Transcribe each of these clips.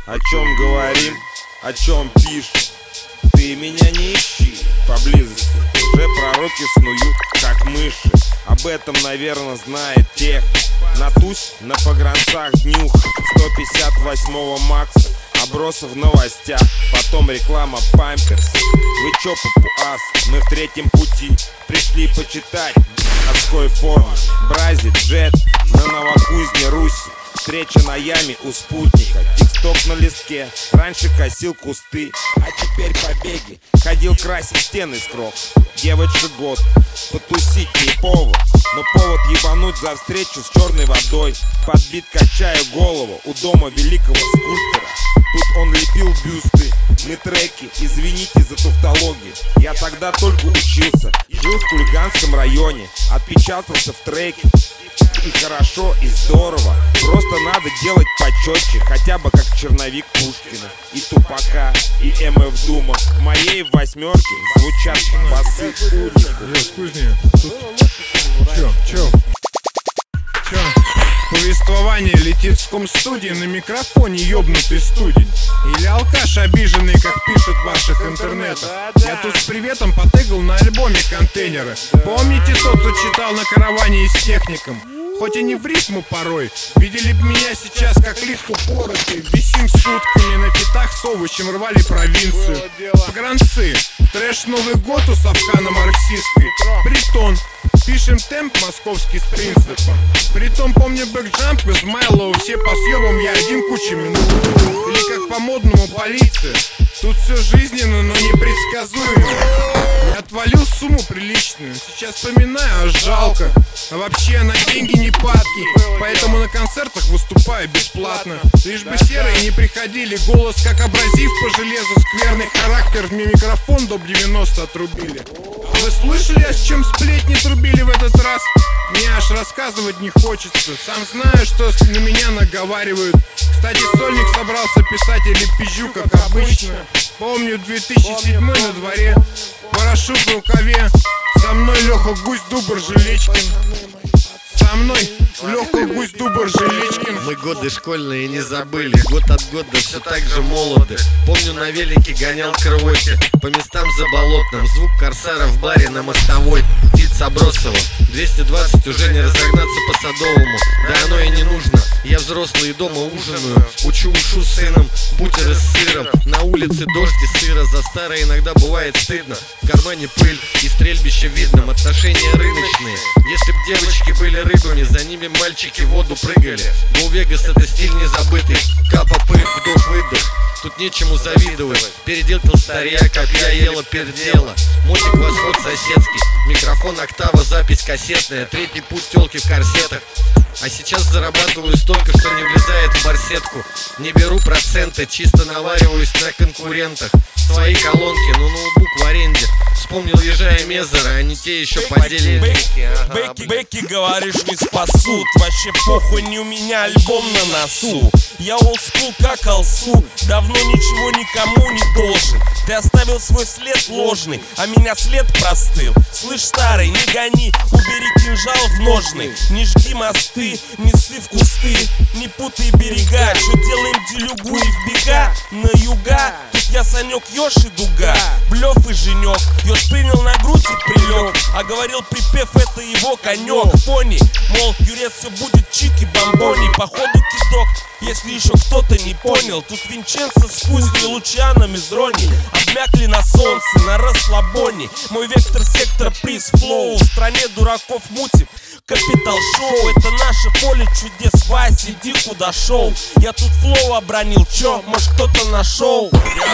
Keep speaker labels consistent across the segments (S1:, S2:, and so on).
S1: О чем говорим, о чем пишем. Ты меня не ищи поблизости, уже пророки снуют, как мыши. Об этом, наверное, знает тех. Натусь на погранцах днюх 158-го Макса, обросы в новостях, потом реклама памперс. Вы чё, папуас, мы в третьем пути пришли почитать городской формы. Брази, джет на Новокузне, Руси. Встреча на яме у спутника, тик-ток на листке. Раньше косил кусты, а теперь побеги. Ходил красить стены с крок. Девочка год, потусить не повод, но повод ебануть за встречу с черной водой. Подбит качаю голову у дома великого скульптора. Тут он лепил бюсты, мы треки, извините за тавтологию. Я тогда только учился, жил в хулиганском районе, отпечатался в треке. И хорошо, и здорово, просто надо делать почетче, хотя бы как черновик Пушкина и Тупака, и МФ Дума. В моей восьмерке звучат басы уников.
S2: Чё? Повествование летит в ком-студии, на микрофоне ёбнутый студень. Или алкаш обиженный, как пишут в ваших интернетах. Я тут с приветом потегал на альбоме контейнеры. Помните тот, кто читал на караване и с техником? Хоть и не в рифму порой, видели б меня сейчас как литку пороты. Висим сутками на фитах с овощем, рвали провинцию. Погранцы, трэш Новый год у совка на марксистской. Притон, пишем темп московский с принципом. Притом помню бэкджамп из Майлоу, все по съебам, я один куча минут. Или как по-модному полиция. Тут все жизненно, но непредсказуемо. Я отвалил сумму приличную, сейчас вспоминаю, аж жалко. А вообще на деньги не падки, поэтому на концертах выступаю бесплатно. Лишь бы серые не приходили, голос как абразив по железу. Скверный характер, мне микрофон доп 90 отрубили. Вы слышали, о чем сплетни трубили в этот раз? Мне аж рассказывать не хочется, сам знаю, что на меня наговаривают. Кстати, сольник собрался писать или пизжу, как обычно. Помню 2007 на дворе, парашют в рукаве. Со мной Леха Гусь-Дубр Жилечкин. Со мной Леха Гусь-Дубр Жилечкин.
S3: Мы годы школьные не забыли, год от года все так же молоды. Помню, на велике гонял крывоте по местам заболотным. Звук корсара в баре на Мостовой, птица Бросова. 220 уже не разогнаться по Садовому, да оно и не нужно. Я взрослый и дома ужинаю, ушу сыном бутеры с сыром. На улице дождь и сыро, за старое иногда бывает стыдно. В кармане пыль и стрельбище видно, отношения рыночные. Если б девочки были рыбами, за ними мальчики в воду прыгали. Гол-Вегас это стиль незабытый, капа-пых, вдох-выдох. Тут нечему завидовать, переделкал старья, как я ела пердела. Мотик восход соседский, микрофон октава, запись кассетная. Третий путь тёлки в корсетах. А сейчас зарабатываю столько, что не влезает в барсетку. Не беру проценты, чисто навариваюсь на конкурентах. Свои колонки, но ноутбук в аренде. Вспомнил Ежа и Мезера, они те еще подели.
S1: Бэки, говоришь, не спасут. Вообще похуй, не у меня альбом на носу. Я олдскул как Алсу, давно ничего никому не должен. Ты оставил свой след ложный, а меня след простыл. Слышь, старый, не гони, убери кинжал в ножны. Не жги мосты, не ссы в кусты, не путай берега. Что делаем делюгу и в бега на юга? Тут я Санек, Ёж и Дуга, Блёв и Женек. Ёж принял на грудь и прилег, а говорил припев это его конек. Пони, мол, Юрец все будет чики-бомбони. Походу кидок, если еще кто-то не понял. Тут Винченцо с Кузней, Лучано, Мизрони обмякли на солнце, на расслабоне. Мой вектор, сектор, приз, флоу. В стране дураков мутим Капитал Шоу. Это наше поле чудес, Вась, иди куда шел. Я тут флоу обронил, чё, может кто-то нашел?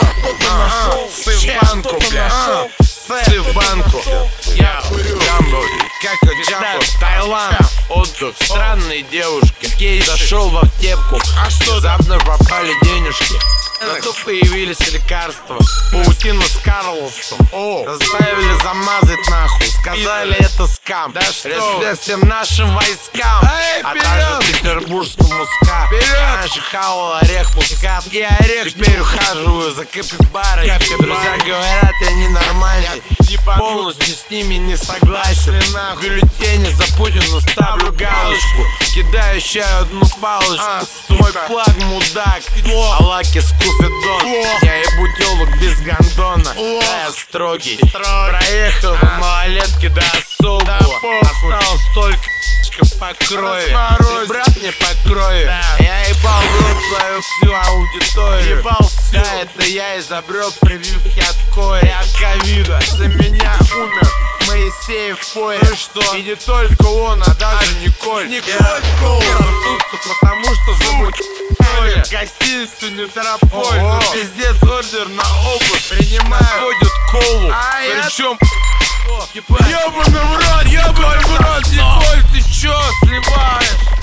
S4: Ссы в банку, бля, ссы в банку. Я Джамбо, как Джамбо, Таиланд. Отдых, странные девушки. Зашел в аптеку, а что внезапно пропали денежки. Зато появились лекарства. Паутина с Карлсом. Заставили замазать нахуй. Сказали это скам. Да что? Респект всем нашим войскам. А также петербургскому ска. Раньше хавал орех мускат. И орех теперь ухаживаю за капибарой. Друзья говорят, я ненормальный. Полностью с ними не согласен. В бюллетене за Путина ставлю галочку. кидаю еще одну палочку. Мой плаг мудак, Алаки с Куфидон. Я ебу телок без гондона, да я строгий. Проехал по малолетке до особого. Осталось только по крови. Ты, брат, не по крови. Я ебал в рот твою всю аудиторию. Да, это я изобрел прививки от кори, от ковида. За меня умер Моисеев поезд. Ну что? И не только он, а даже Николь. Потому что зовут Коля. Гостиницу Метрополь. Пиздец, ордер на обувь. Принимаю, ходит колу. Причем ёбаный в рот, Николь, ты чё сливаешь?